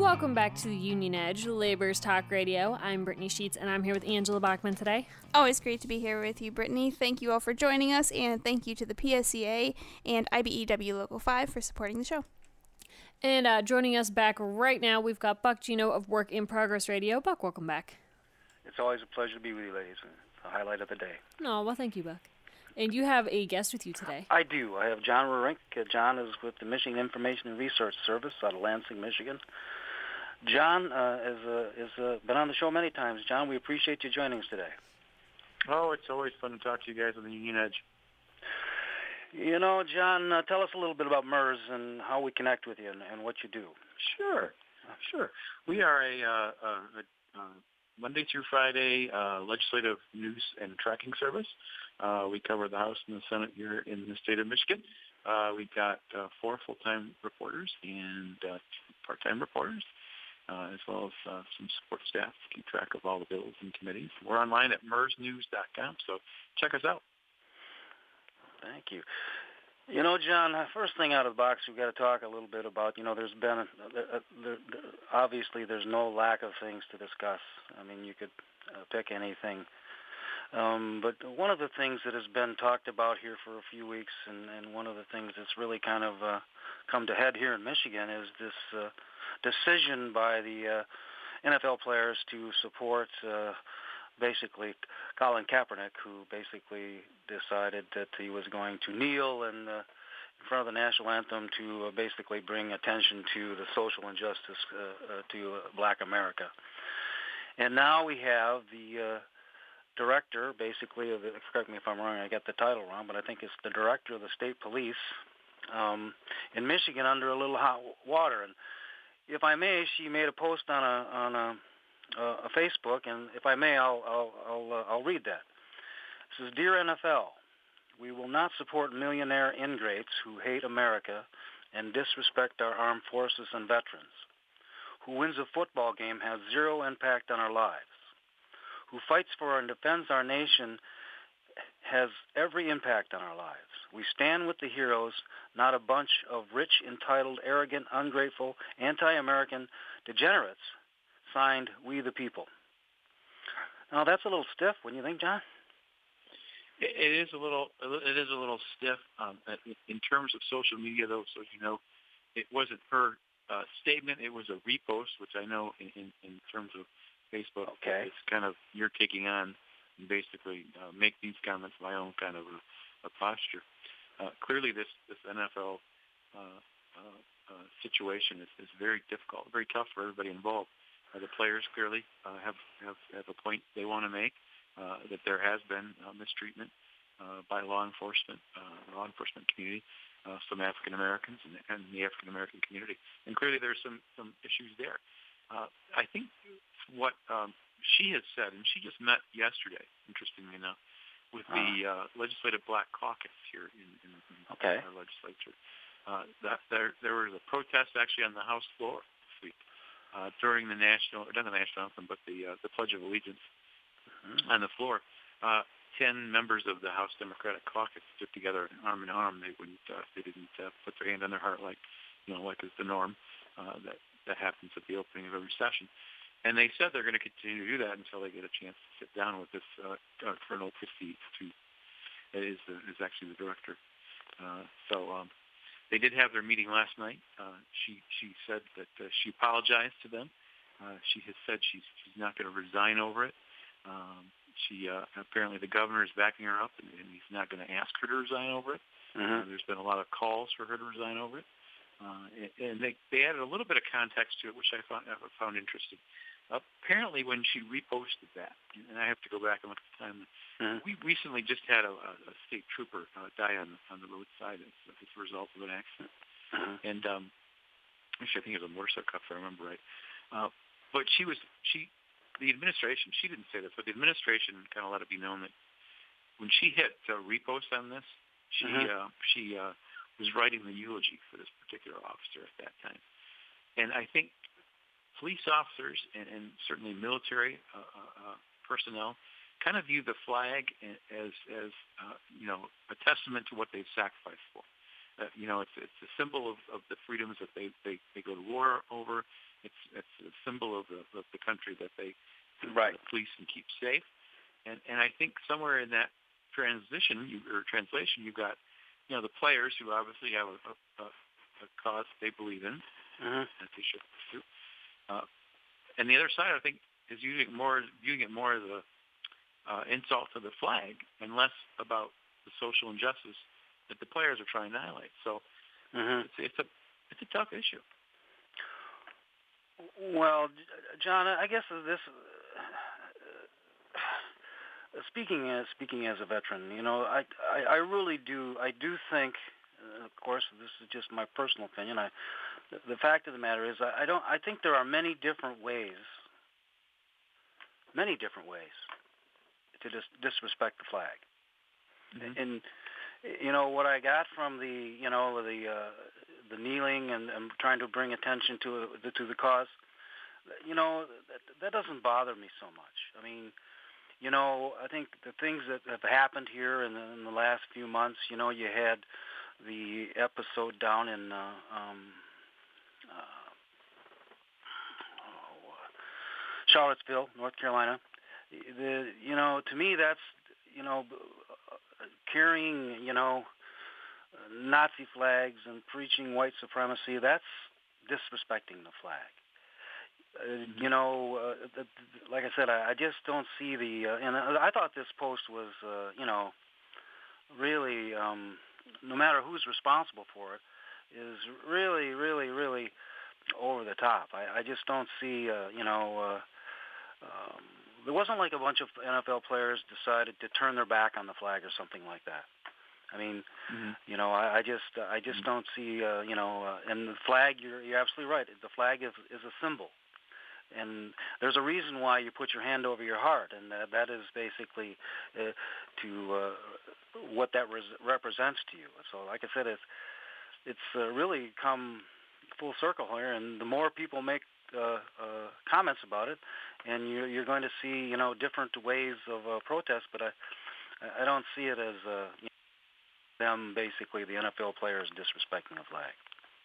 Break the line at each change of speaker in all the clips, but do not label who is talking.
Welcome back to the Union Edge, Labor's Talk Radio. I'm Brittany Sheets, and I'm here with Angela Bachman today.
Always great to be here with you, Brittany. Thank you all for joining us, and thank you to the PSCA and IBEW Local 5 for supporting the show.
And joining us back right now, we've got Buck Gino of Work in Progress Radio. Buck, welcome back.
It's always a pleasure to be with you, ladies. It's the highlight of the day.
Oh, well, thank you, Buck. And you have a guest with you today.
I do. I have John Rorink. John is with the Michigan Information and Research Service out of Lansing, Michigan. John has been on the show many times. John, we appreciate you joining us today.
Oh, it's always fun to talk to you guys on the Union Edge.
You know, John, tell us a little bit about MERS and how we connect with you and what you do.
Sure. We are a Monday through Friday legislative news and tracking service. We cover the House and the Senate here in the state of Michigan. We've got 4 full-time reporters and 2 part-time reporters, as well as some support staff to keep track of all the bills and committees. We're online at mersnews.com, so check us out.
Thank you. You know, John, first thing out of the box, we've got to talk a little bit about, there's been, obviously there's no lack of things to discuss. I mean, you could pick anything. But one of the things that has been talked about here for a few weeks, and one of the things that's really kind of come to head here in Michigan is this decision by the NFL players to support basically Colin Kaepernick, who basically decided that he was going to kneel in front of the national anthem to basically bring attention to the social injustice to Black America. And now we have the director, basically, correct me if I'm wrong, I got the title wrong, but I think it's the director of the state police in Michigan under a little hot water. And if I may, she made a post on a Facebook, and if I may, I'll read that. It says, "Dear NFL, we will not support millionaire ingrates who hate America and disrespect our armed forces and veterans. Who wins a football game has zero impact on our lives. Who fights for and defends our nation has every impact on our lives. We stand with the heroes, not a bunch of rich, entitled, arrogant, ungrateful, anti-American degenerates. Signed, We the People." Now that's a little stiff, wouldn't you think, John?
It is a little stiff in terms of social media, though. So it wasn't her statement; it was a repost, which I know in terms of Facebook,
okay,
it's kind of you're taking on and basically make these comments my own kind of a posture. Clearly, this NFL situation is very difficult, very tough for everybody involved. The players clearly have a point they want to make, that there has been mistreatment by law enforcement community, some African Americans and the African American community, and clearly there's some issues there. I think what she has said, and she just met yesterday, interestingly enough, with the Legislative Black Caucus here in our legislature. That there was a protest actually on the House floor this week during the national anthem, but the Pledge of Allegiance on the floor. 10 members of the House Democratic Caucus stood together arm in arm. They didn't put their hand on their heart like is the norm that happens at the opening of every session. And they said they're going to continue to do that until they get a chance to sit down with this Colonel Christie, who is actually the director. So they did have their meeting last night. She said that she apologized to them. She has said she's not going to resign over it. She apparently the governor is backing her up, and he's not going to ask her to resign over it.
Mm-hmm.
There's been a lot of calls for her to resign over it. And they added a little bit of context to it, which I found interesting. Apparently, when she reposted that, and I have to go back and look at the time, we recently just had a state trooper die on the roadside as a result of an accident. And actually, I think it was a motorcycle if I remember right. But the administration, she didn't say this, but the administration kind of let it be known that when she hit repost on this, she was writing the eulogy for this particular officer at that time. And I think police officers and certainly military personnel kind of view the flag as a testament to what they've sacrificed for. it's a symbol of the freedoms that they go to war over. It's a symbol of the country that they police and keep safe. And I think somewhere in that translation, you've got the players who obviously have a cause they believe in that they should pursue. And the other side, I think, is viewing it more as a insult to the flag and less about the social injustice that the players are trying to highlight. So it's a tough issue.
Well, John, I guess this. Speaking as a veteran, I really do think, of course, this is just my personal opinion. The fact of the matter is, I think there are many different ways to disrespect the flag. And what I got from the kneeling and trying to bring attention to the cause, that doesn't bother me so much. I mean, I think the things that have happened here in the last few months, you had the episode down in Charlottesville, North Carolina. To me, that's, carrying, Nazi flags and preaching white supremacy, that's disrespecting the flag. Like I said, I just don't see and I thought this post was, really, no matter who's responsible for it, is really, really, really over the top. I just don't see, there wasn't like a bunch of NFL players decided to turn their back on the flag or something like that. I mean, I just don't see, and the flag, you're absolutely right. The flag is a symbol. And there's a reason why you put your hand over your heart, and that is basically to what that represents to you. So, like I said, it's really come full circle here, and the more people make comments about it, and you're going to see different ways of protest. But I don't see it as them basically the NFL players disrespecting the flag.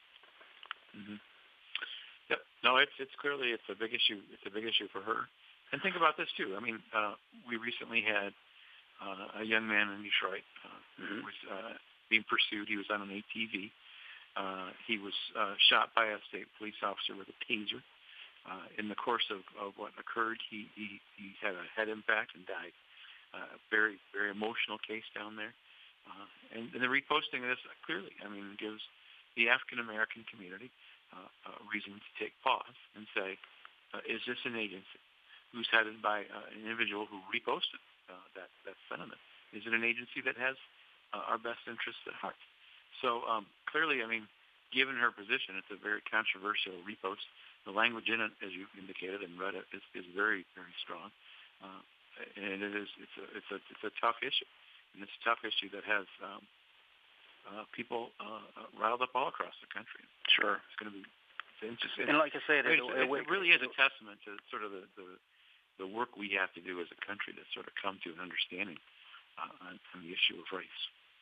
Yep. No, it's clearly a big issue. It's a big issue for her. And think about this too. I mean, we recently had a young man in Detroit who was being pursued. He was on an ATV. He was shot by a state police officer with a taser. In the course of what occurred, he had a head impact and died. Very, very emotional case down there. And the reposting of this clearly, gives the African American community a reason to take pause and say, is this an agency who's headed by an individual who reposted that sentiment? Is it an agency that has our best interests at heart? So clearly, given her position, it's a very controversial repost. The language in it, as you indicated and read it, is very, very strong, and it's a tough issue, and it's a tough issue that has people riled up all across the country.
Sure,
it's going to be interesting.
And like I said, it
really is a testament to sort of the work we have to do as a country to sort of come to an understanding on the issue of race.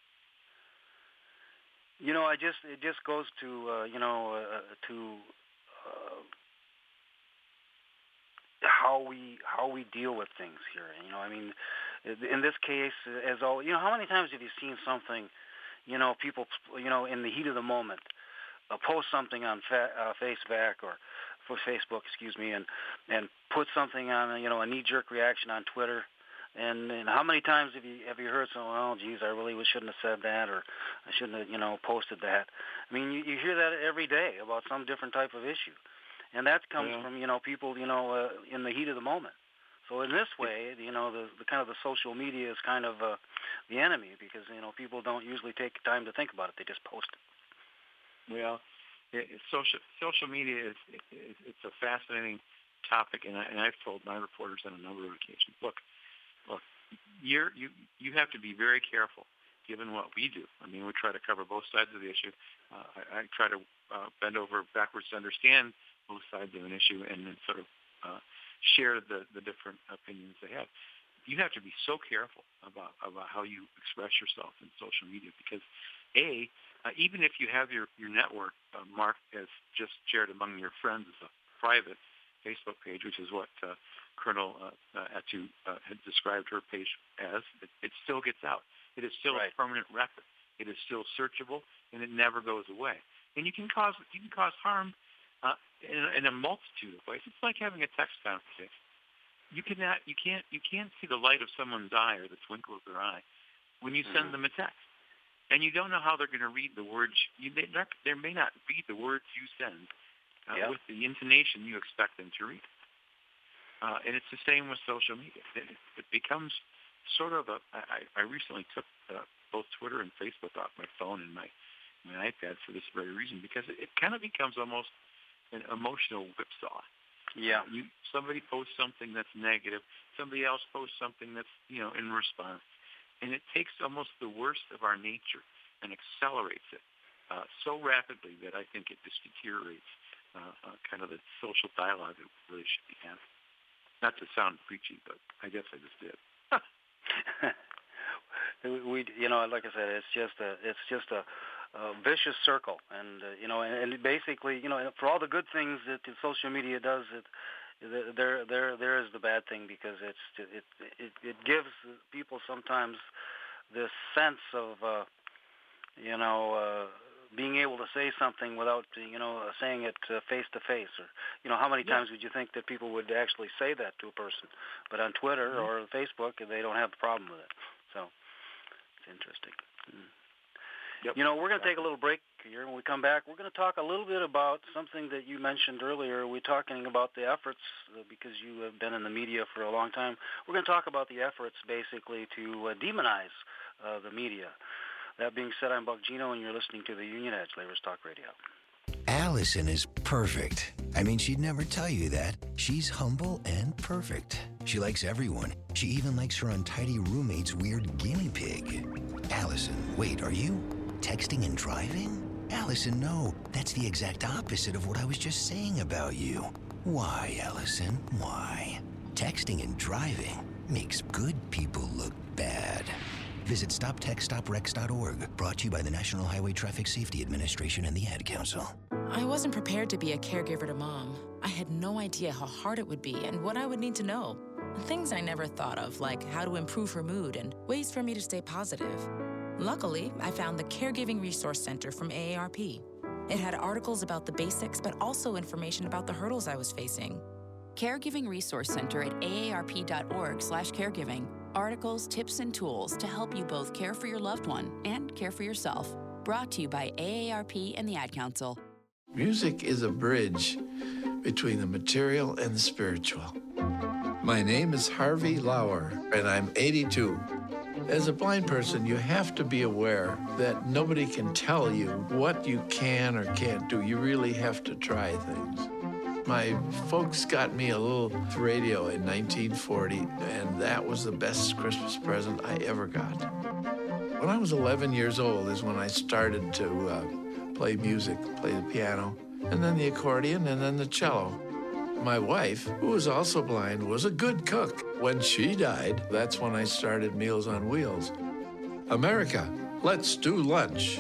It just goes to how we deal with things here. In this case, as all how many times have you seen something? People, in the heat of the moment, post something on Facebook or for Facebook, and put something on, a knee-jerk reaction on Twitter. And how many times have you heard someone, oh, geez, I really shouldn't have said that, or I shouldn't have, posted that. You hear that every day about some different type of issue. And that comes from, people, in the heat of the moment. So in this way, the kind of the social media is kind of the enemy because, people don't usually take time to think about it. They just post it.
Well, social media it's a fascinating topic, and I've told my reporters on a number of occasions, look, you have to be very careful given what we do. We try to cover both sides of the issue. I try to bend over backwards to understand both sides of an issue and then sort of share the different opinions they have. You have to be so careful about how you express yourself in social media because even if you have your network marked as just shared among your friends as a private Facebook page, which is what Colonel Attu had described her page as, it still gets out. It is still a permanent record. It is still searchable, and it never goes away. And you can cause harm in a multitude of ways. It's like having a text conversation. You can't see the light of someone's eye or the twinkle of their eye when you send them a text, and you don't know how they're going to read the words. They may not read the words you send with the intonation you expect them to read. And it's the same with social media. It becomes sort of I recently took both Twitter and Facebook off my phone and my iPad for this very reason, because it kind of becomes almost an emotional whipsaw. Yeah. Somebody posts something that's negative, somebody else posts something that's in response, and it takes almost the worst of our nature and accelerates it so rapidly that I think it just deteriorates kind of the social dialogue that we really should be having. Not to sound preachy, but I guess I just did.
We, like I said, it's just a vicious circle, and and basically, for all the good things that social media does, there is the bad thing, because it gives people sometimes this sense of being able to say something without saying it face to face, or how many times would you think that people would actually say that to a person, but on Twitter or Facebook they don't have a problem with it. So it's interesting. Yep. We're going to take a little break here. When we come back, we're going to talk a little bit about something that you mentioned earlier. We're talking about the efforts, because you have been in the media for a long time. We're going to talk about the efforts, basically, to demonize the media. That being said, I'm Buck Gino, and you're listening to the Union Edge, Laborers Talk Radio.
Allison is perfect. I mean, she'd never tell you that. She's humble and perfect. She likes everyone. She even likes her untidy roommate's weird guinea pig. Allison, wait, are you texting and driving? Allison, no. That's the exact opposite of what I was just saying about you. Why, Allison? Why? Texting and driving makes good people look bad. Visit StopTextStopWrecks.org, brought to you by the National Highway Traffic Safety Administration and the Ad Council.
I wasn't prepared to be a caregiver to Mom. I had no idea how hard it would be and what I would need to know. Things I never thought of, like how to improve her mood and ways for me to stay positive. Luckily, I found the Caregiving Resource Center from AARP. It had articles about the basics, but also information about the hurdles I was facing.
Caregiving Resource Center at aarp.org/caregiving. Articles, tips, and tools to help you both care for your loved one and care for yourself. Brought to you by AARP and the Ad Council.
Music is a bridge between the material and the spiritual. My name is Harvey Lauer, and I'm 82. As a blind person, you have to be aware that nobody can tell you what you can or can't do. You really have to try things. My folks got me a little radio in 1940, and that was the best Christmas present I ever got. When I was 11 years old is when I started to play music, play the piano, and then the accordion, and then the cello. My wife, who was also blind, was a good cook. When she died, that's when I started Meals on Wheels. America, let's do lunch.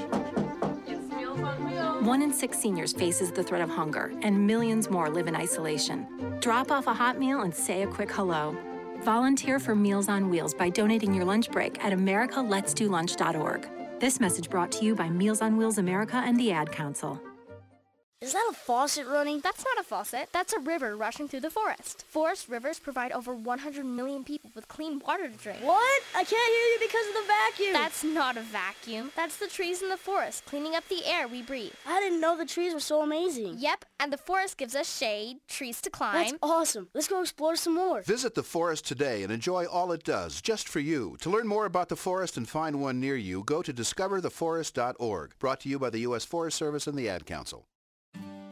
1 in 6 seniors faces the threat of hunger, and millions more live in isolation. Drop off a hot meal and say a quick hello. Volunteer for Meals on Wheels by donating your lunch break at americaletsdolunch.org. This message brought to you by Meals on Wheels America and the Ad Council.
Is that a faucet running? That's not a faucet. That's a river rushing through the forest. Forest rivers provide over 100 million people with clean water to drink.
What? I can't hear you because of the vacuum.
That's not a vacuum. That's the trees in the forest cleaning up the air we breathe.
I didn't know the trees were so amazing.
Yep, and the forest gives us shade, trees to climb.
That's awesome. Let's go explore some more.
Visit the forest today and enjoy all it does, just for you. To learn more about the forest and find one near you, go to discovertheforest.org. Brought to you by the U.S. Forest Service and the Ad Council.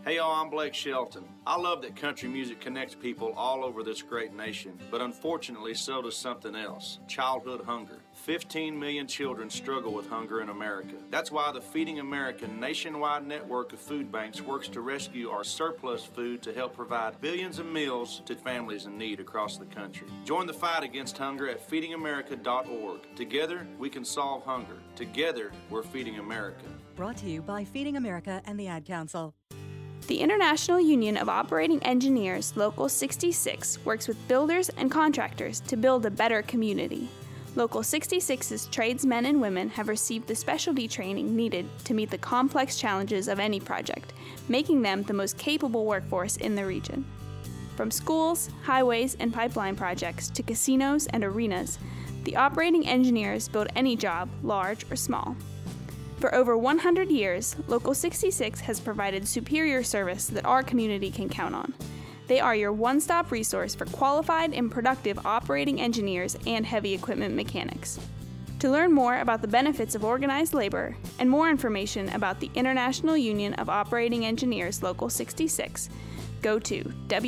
Hey y'all, I'm Blake Shelton. I love that country music connects people all over this great nation, but unfortunately so does something else, childhood hunger. 15 million children struggle with hunger in America. That's why the Feeding America nationwide network of food banks works to rescue our surplus food to help provide billions of meals to families in need across the country. Join the fight against hunger at feedingamerica.org. Together, we can solve hunger. Together, we're Feeding America.
Brought to you by Feeding America and the Ad Council.
The International Union of Operating Engineers, Local 66, works with builders and contractors to build a better community. Local 66's tradesmen and women have received the specialty training needed to meet the complex challenges of any project, making them the most capable workforce in the region. From schools, highways, and pipeline projects to casinos and arenas, the operating engineers build any job, large or small. For over 100 years, Local 66 has provided superior service that our community can count on. They are your one-stop resource for qualified and productive operating engineers and heavy equipment mechanics. To learn more about the benefits of organized labor and more information about the International Union of Operating Engineers Local 66, go to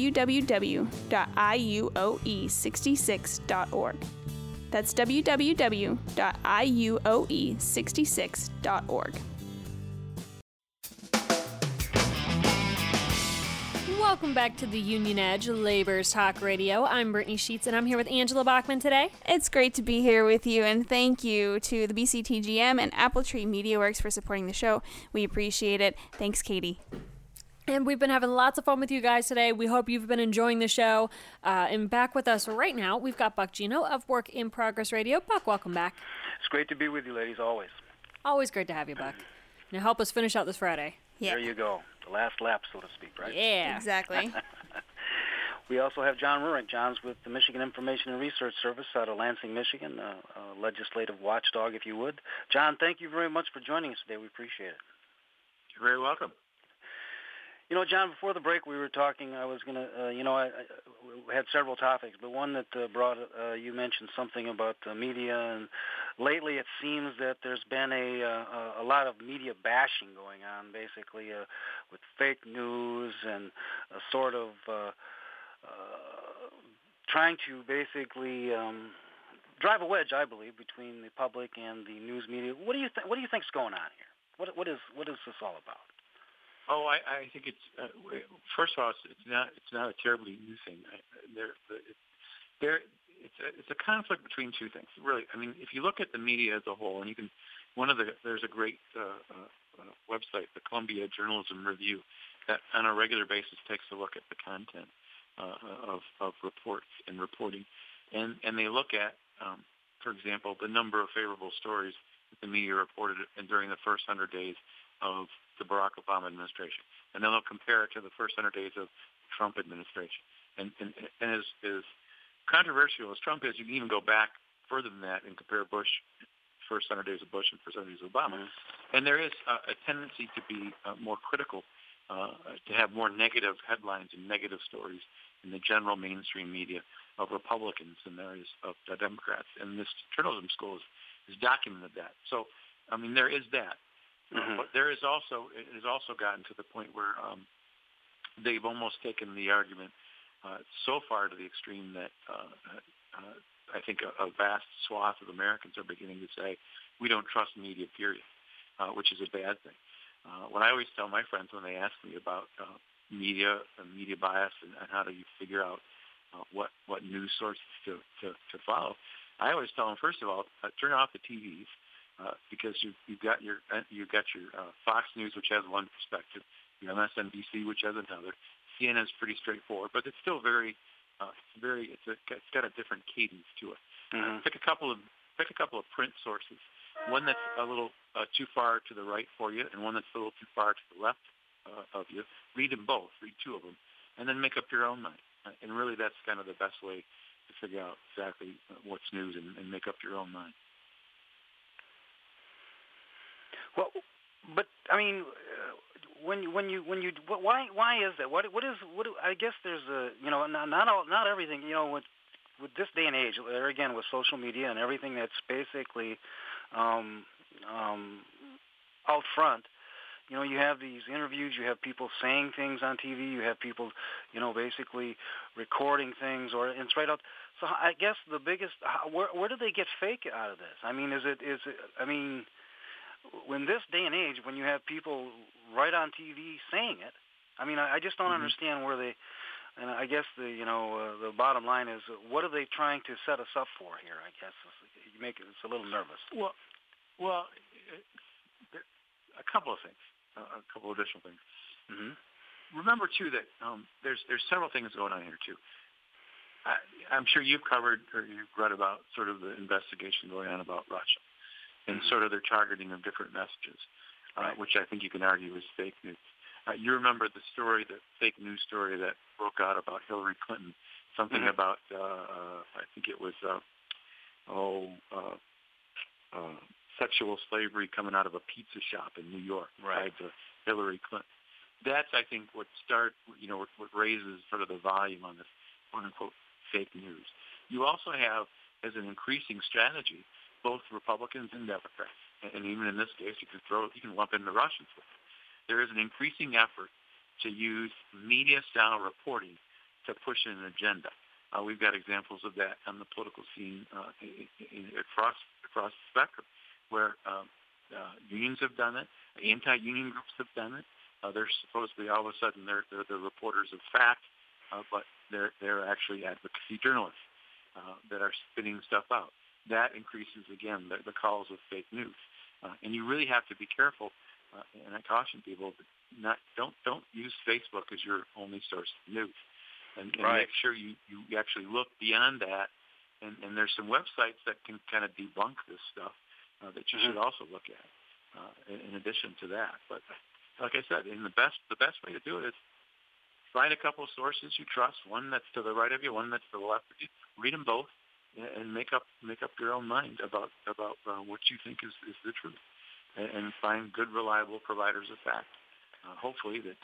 www.iuoe66.org. That's www.iuoe66.org.
Welcome back to the Union Edge Labor's Talk Radio. I'm Brittany Sheets, and I'm here with Angela Bachman today.
It's great to be here with you, and thank you to the BCTGM and Apple Tree MediaWorks for supporting the show. We appreciate it. Thanks, Katie.
And we've been having lots of fun with you guys today. We hope you've been enjoying the show. And back with us right now, we've got Buck Gino of Work in Progress Radio. Buck, welcome back.
It's great to be with you, ladies, always.
Always great to have you, Buck. Now help us finish out this Friday.
Yeah.
There you go. The last lap, so to speak, right?
Yeah.
Exactly.
We also have John Rurick. John's with the Michigan Information and Research Service out of Lansing, Michigan, a legislative watchdog, if you would. John, thank you very much for joining us today. We appreciate it.
You're very welcome.
You know, John, before the break we were talking, I was going to, I had several topics, but one that you mentioned something about media, and lately it seems that there's been a lot of media bashing going on, basically, with fake news and a sort of trying to basically drive a wedge, I believe, between the public and the news media. What do you think's going on here? What is this all about?
Oh, I think it's first of all, it's not a terribly new thing. It's a conflict between two things, really. I mean, if you look at the media as a whole, and there's a great website, the Columbia Journalism Review, that on a regular basis takes a look at the content of reports and reporting, and they look at, for example, the number of favorable stories that the media reported during the first 100 days of the Barack Obama administration, and then they'll compare it to the first 100 days of the Trump administration. And as controversial as Trump is, you can even go back further than that and compare Bush, first 100 days of Bush and first 100 days of Obama. Mm-hmm. And there is a tendency to be more critical, to have more negative headlines and negative stories in the general mainstream media of Republicans than there is of the Democrats. And this journalism school has documented that. So, I mean, there is that. Mm-hmm. But it has also gotten to the point where they've almost taken the argument so far to the extreme that I think a vast swath of Americans are beginning to say, we don't trust media, period, which is a bad thing. What I always tell my friends when they ask me about media and media bias and how do you figure out what news sources to follow, I always tell them, first of all, turn off the TVs. Because you've got your Fox News, which has one perspective, your MSNBC, which has another. CNN is pretty straightforward, but it's still it's got a different cadence to it. Mm-hmm. Pick a couple of print sources, one that's a little too far to the right for you, and one that's a little too far to the left of you. Read them both. Read two of them, and then make up your own mind. And really, that's kind of the best way to figure out exactly what's news and make up your own mind.
Well, but I mean, why is that? I guess there's not everything, with this day and age, there again with social media and everything that's basically out front, you have these interviews, you have people saying things on TV, you have people, basically recording things, or it's right out. So I guess the biggest, where do they get fake out of this? I mean, in this day and age, when you have people right on TV saying it, I just don't understand where they. And I guess the bottom line is, what are they trying to set us up for here? I guess it's a little nervous.
Well, a couple of things, a couple of additional things. Mm-hmm. Remember too that there's several things going on here too. I'm sure you've covered or you've read about sort of the investigation going on about Russia and sort of their targeting of different messages, which I think you can argue is fake news. You remember the story, the fake news story that broke out about Hillary Clinton, something about, I think it was, sexual slavery coming out of a pizza shop in New York tied to Hillary Clinton. That's, I think, what raises sort of the volume on this quote-unquote fake news. You also have, as an increasing strategy, both Republicans and Democrats, and even in this case, you can lump in the Russians with it. There is an increasing effort to use media-style reporting to push an agenda. We've got examples of that on the political scene across the spectrum, where unions have done it, anti-union groups have done it. They're supposedly all of a sudden they're the reporters of fact, but they're actually advocacy journalists that are spitting stuff out. That increases again the calls of fake news, and you really have to be careful. And I caution people that don't use Facebook as your only source of news, and make sure you actually look beyond that. And there's some websites that can kind of debunk this stuff that you should also look at in addition to that. But like I said, the best way to do it is find a couple of sources you trust, one that's to the right of you, one that's to the left of you. Read them both and make up your own mind about what you think is the truth. And find good, reliable providers of fact, hopefully that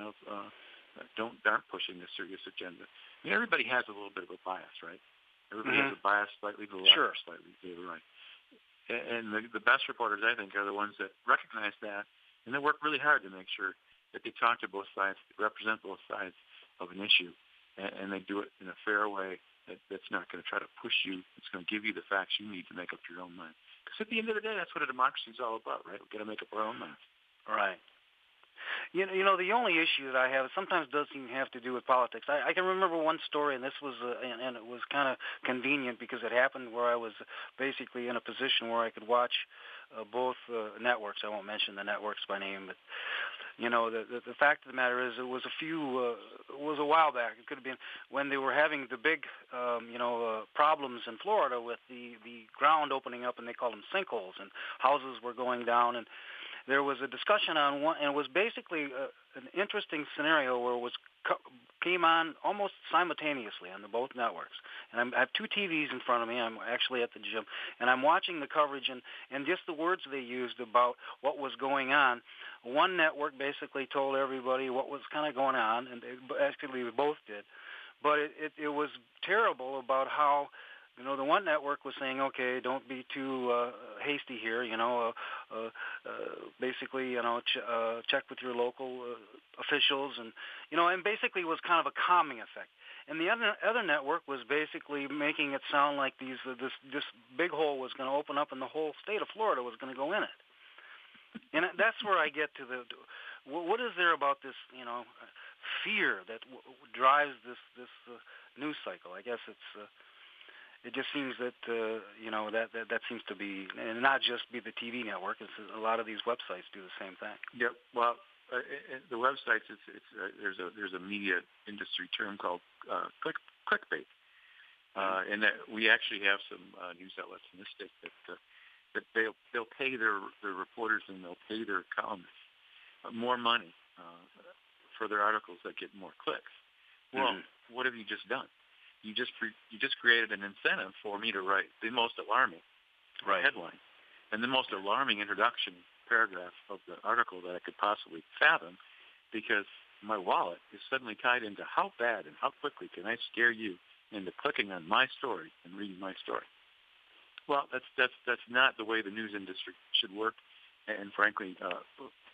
aren't pushing a serious agenda. I mean, everybody has a little bit of a bias, right? Everybody has a bias slightly to the left or slightly to the right. And the best reporters, I think, are the ones that recognize that, and they work really hard to make sure that they talk to both sides, represent both sides of an issue, and they do it in a fair way that's not going to try to push you. It's going to give you the facts you need to make up your own mind. Because at the end of the day, that's what a democracy is all about, right? We've got to make up our own minds.
Right. The only issue that I have sometimes does even have to do with politics. I can remember one story, and this was, and it was kind of convenient because it happened where I was basically in a position where I could watch both networks. I won't mention the networks by name, but the fact of the matter is, it was a while back. It could have been when they were having the big, problems in Florida with the ground opening up, and they called them sinkholes, and houses were going down, and there was a discussion on one, and it was basically an interesting scenario where it came on almost simultaneously on both networks. And I have two TVs in front of me. I'm actually at the gym, and I'm watching the coverage and just the words they used about what was going on. One network basically told everybody what was kind of going on, and actually we both did. But it was terrible about how, the one network was saying, okay, don't be too hasty here, basically, check with your local officials, and basically it was kind of a calming effect. And the other network was basically making it sound like this big hole was going to open up and the whole state of Florida was going to go in it. And that's where I get to what is there about this, fear that drives this news cycle? I guess it just seems that that seems to be, and not just be the TV network. It's a lot of these websites do the same thing.
Yep. Well, the websites, there's a media industry term called clickbait, and that we actually have some news outlets in this state that they'll pay their reporters and they'll pay their columnists more money for their articles that get more clicks. Well, what have you just done? You just created an incentive for me to write the most alarming headline and the most alarming introduction paragraph of the article that I could possibly fathom, because my wallet is suddenly tied into how bad and how quickly can I scare you into clicking on my story and reading my story. Well, that's not the way the news industry should work, and frankly,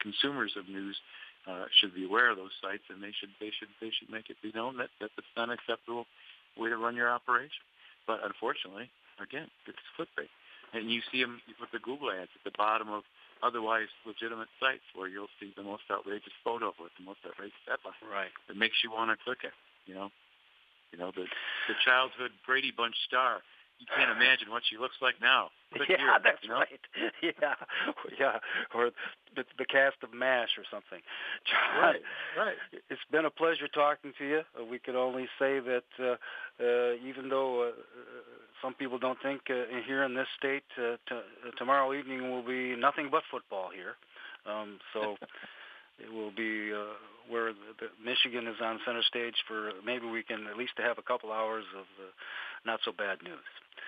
consumers of news should be aware of those sites, and they should make it be known that it's not an acceptable way to run your operation. But unfortunately, again, it's clickbait, and you see them with the Google ads at the bottom of otherwise legitimate sites where you'll see the most outrageous photo with the most outrageous headline.
Right.
It makes you want to click it. You know, the childhood Brady Bunch star. You can't imagine what she looks like now. Click
yeah,
here,
that's
you know?
right. Yeah, or the cast of MASH or something. John,
right.
It's been a pleasure talking to you. We could only say that even though some people don't think here in this state tomorrow evening will be nothing but football here, so it will be where the Michigan is on center stage for maybe we can at least have a couple hours of not so bad news.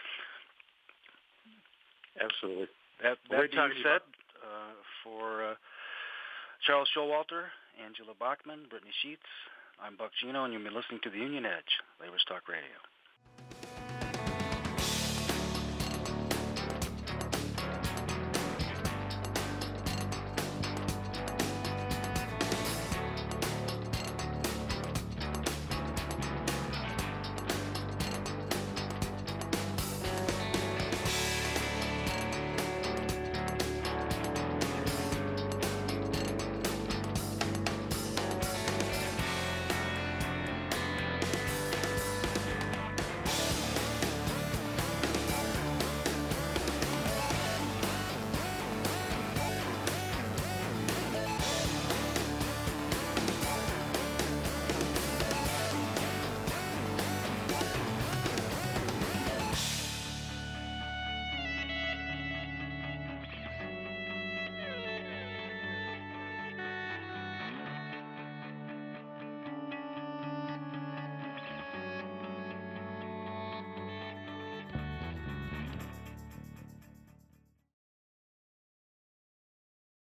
Absolutely.
That being said, for Charles Showalter, Angela Bachman, Brittany Sheets, I'm Buck Gino, and you've been listening to The Union Edge, Labor's Talk Radio.